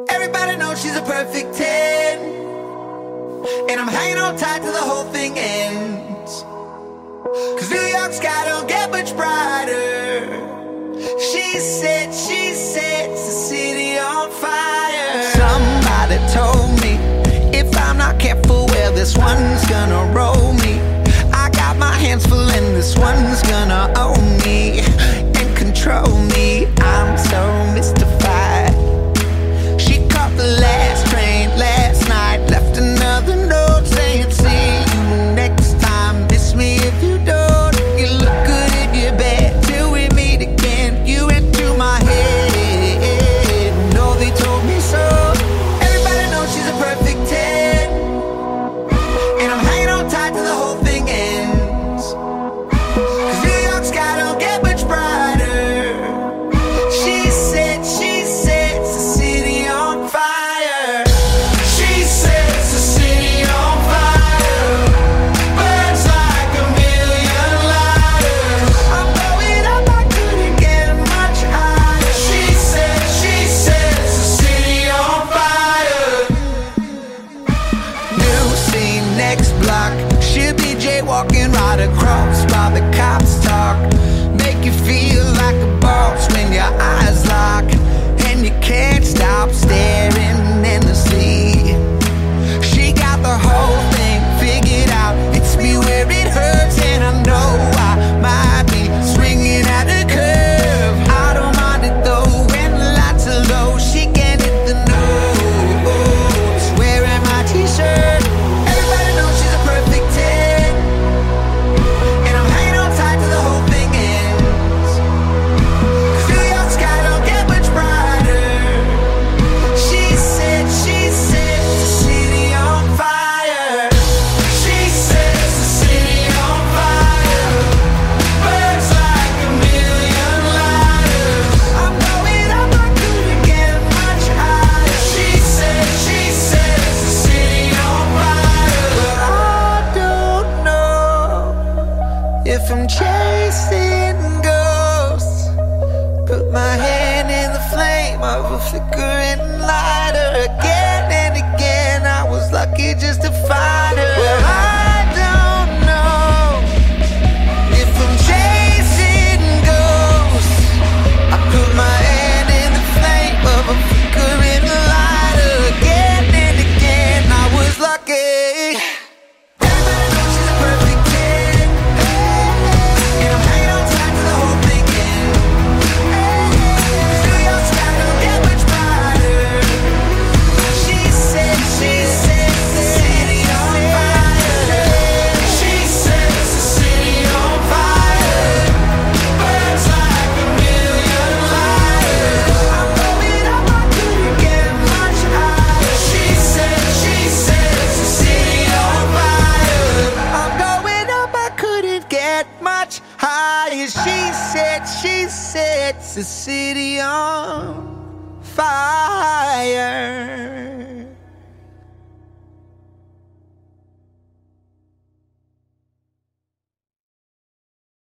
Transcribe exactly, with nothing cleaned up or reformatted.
Everybody knows she's a perfect ten, and I'm hanging on tight till the whole thing ends. Cause New York sky don't get much brighter. She said, she sets the city on fire. Somebody told me if I'm not careful, well, this one's gonna roll me. I got my hands full and this one's gonna own me and control me. I'm so mystified. She caught the last train last night, left another note saying, see you next time, miss me if you don't. You look good in your bed till we meet again. You into my head, no, they told me so. Everybody knows she's a perfect ten, and I'm hanging on tight till the whole thing ends. Cause New York sky don't get much brighter. She said, she sets the city on fire. She sets the city on fire. Burns like a million lighters. I'm blowing up, I couldn't get much higher. She said, she sets the city on fire. New scene, next block. She'll be jaywalking right across while the cops talk. Make you feel like a boss when your eyes lock, and you can't stop staring endlessly. She got the whole thing figured out. It's me where it hurts, and I know I might be swinging at a curve. I don't mind it though when the lights are low. She can hit the nose wearing my t-shirt. Everybody knows she's a perfect ten, and I'm hanging on tight till the whole thing ends. Cause New York sky don't get much brighter. She said, she sets the city on fire. She sets the city on fire. Burns like a million lighters. I'm blowing up, I couldn't get much higher. She said, she sets the city on fire. But I don't know if I'm chasing ghosts. Put my hand in the flame of a flickering lighter. Again and again, I was lucky just to find her. Well, I don't know if I'm chasing ghosts. I put my hand in the flame of a flickering lighter. Again and again, I was lucky. Everybody knows she's a perfect ten, and I'm hanging on tight till the whole thing ends. New York sky don't get much brighter. She said, she sets the city on fire. She sets the city on fire. Burns like a million lighters. I'm blowing up, I couldn't get much higher. She said, she sets the city on fire. I'm going up, I couldn't get much higher. She said, she sets the city on